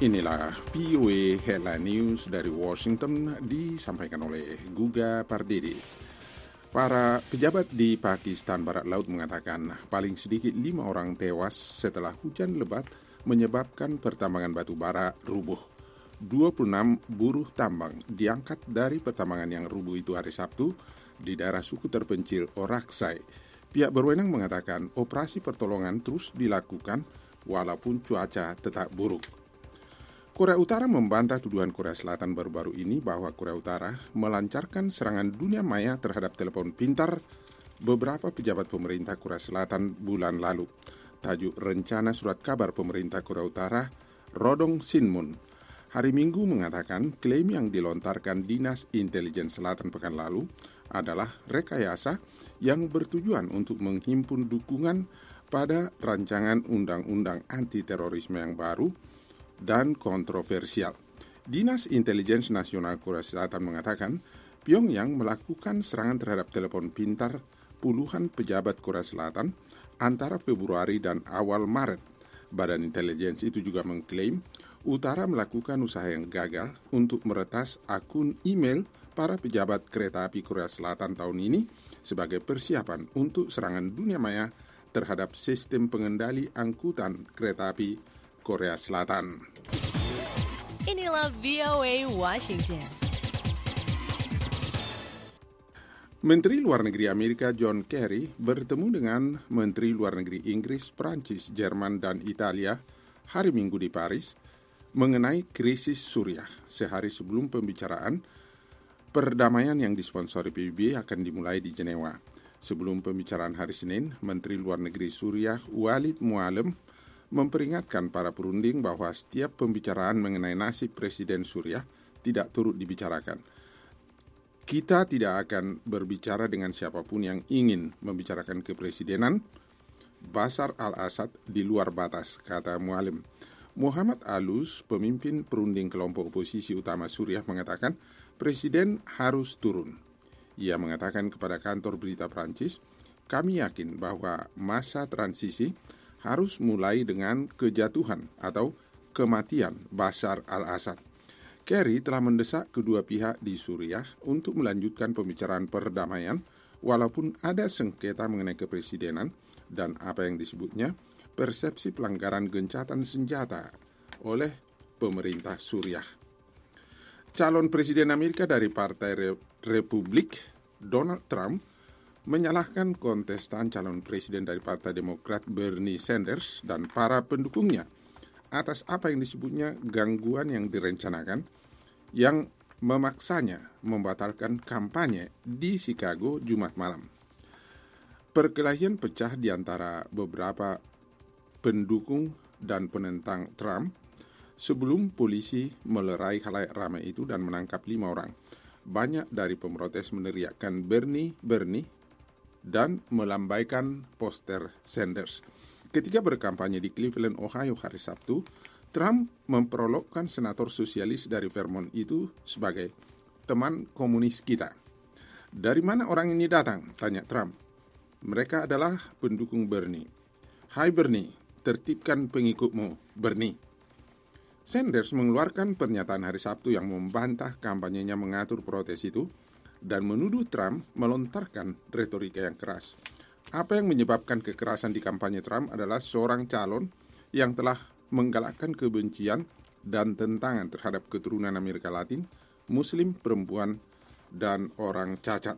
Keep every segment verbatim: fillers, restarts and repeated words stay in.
Inilah V O A Headline News dari Washington disampaikan oleh Guga Pardede. Para pejabat di Pakistan Barat Laut mengatakan paling sedikit lima orang tewas setelah hujan lebat menyebabkan pertambangan batu bara rubuh. dua puluh enam buruh tambang diangkat dari pertambangan yang rubuh itu hari Sabtu di daerah suku terpencil Orakzai. Pihak berwenang mengatakan operasi pertolongan terus dilakukan walaupun cuaca tetap buruk. Korea Utara membantah tuduhan Korea Selatan baru-baru ini bahwa Korea Utara melancarkan serangan dunia maya terhadap telepon pintar beberapa pejabat pemerintah Korea Selatan bulan lalu. Tajuk rencana surat kabar pemerintah Korea Utara, Rodong Sinmun, hari Minggu mengatakan klaim yang dilontarkan Dinas Intelijen Selatan pekan lalu adalah rekayasa yang bertujuan untuk menghimpun dukungan pada rancangan undang-undang anti-terorisme yang baru dan kontroversial. Dinas Intelijen Nasional Korea Selatan mengatakan Pyongyang melakukan serangan terhadap telepon pintar puluhan pejabat Korea Selatan antara Februari dan awal Maret. Badan intelijen itu juga mengklaim Utara melakukan usaha yang gagal untuk meretas akun email para pejabat kereta api Korea Selatan tahun ini sebagai persiapan untuk serangan dunia maya terhadap sistem pengendali angkutan kereta api Korea Selatan. Inilah V O A Washington. Menteri Luar Negeri Amerika John Kerry bertemu dengan Menteri Luar Negeri Inggris, Prancis, Jerman, dan Italia hari Minggu di Paris mengenai krisis Suriah sehari sebelum pembicaraan perdamaian yang disponsori P B B akan dimulai di Jenewa. Sebelum pembicaraan hari Senin, Menteri Luar Negeri Suriah Walid Mualem memperingatkan para perunding bahwa setiap pembicaraan mengenai nasib Presiden Suriah tidak turut dibicarakan. Kita tidak akan berbicara dengan siapapun yang ingin membicarakan kepresidenan Bashar al-Assad di luar batas, kata Mualem. Muhammad Alus, pemimpin perunding kelompok oposisi utama Suriah, mengatakan Presiden harus turun. Ia mengatakan kepada kantor berita Prancis, kami yakin bahwa masa transisi harus mulai dengan kejatuhan atau kematian Bashar al-Assad. Kerry telah mendesak kedua pihak di Suriah untuk melanjutkan pembicaraan perdamaian walaupun ada sengketa mengenai kepresidenan dan apa yang disebutnya persepsi pelanggaran gencatan senjata oleh pemerintah Suriah. Calon Presiden Amerika dari Partai Republik, Donald Trump, menyalahkan kontestan calon presiden dari Partai Demokrat Bernie Sanders dan para pendukungnya atas apa yang disebutnya gangguan yang direncanakan yang memaksanya membatalkan kampanye di Chicago Jumat malam. Perkelahian pecah di antara beberapa pendukung dan penentang Trump sebelum polisi melerai khalayak ramai itu dan menangkap lima orang. Banyak dari pemrotes meneriakkan Bernie, Bernie, dan melambaikan poster Sanders. Ketika berkampanye di Cleveland, Ohio hari Sabtu, Trump memperolokkan senator sosialis dari Vermont itu sebagai teman komunis kita. Dari mana orang ini datang? Tanya Trump. Mereka adalah pendukung Bernie. Hai Bernie, tertibkan pengikutmu, Bernie. Sanders mengeluarkan pernyataan hari Sabtu yang membantah kampanyenya mengatur protes itu dan menuduh Trump melontarkan retorika yang keras. Apa yang menyebabkan kekerasan di kampanye Trump adalah seorang calon yang telah menggalakkan kebencian dan tentangan terhadap keturunan Amerika Latin, Muslim, perempuan, dan orang cacat.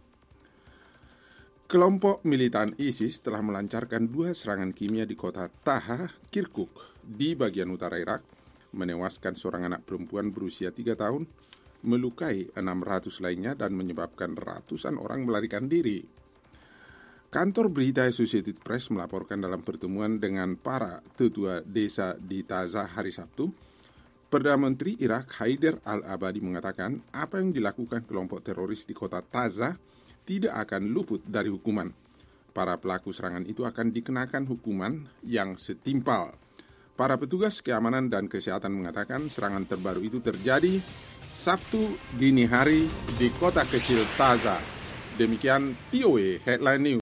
Kelompok militan ISIS telah melancarkan dua serangan kimia di kota Taha, Kirkuk, di bagian utara Irak, menewaskan seorang anak perempuan berusia tiga tahun, melukai enam ratus lainnya dan menyebabkan ratusan orang melarikan diri. Kantor berita Associated Press melaporkan dalam pertemuan dengan para tetua desa di Taza hari Sabtu, Perdana Menteri Irak Haider al-Abadi mengatakan apa yang dilakukan kelompok teroris di kota Taza tidak akan luput dari hukuman. Para pelaku serangan itu akan dikenakan hukuman yang setimpal. Para petugas keamanan dan kesehatan mengatakan serangan terbaru itu terjadi Sabtu dini hari di kota kecil Taza. Demikian V O A Headline News.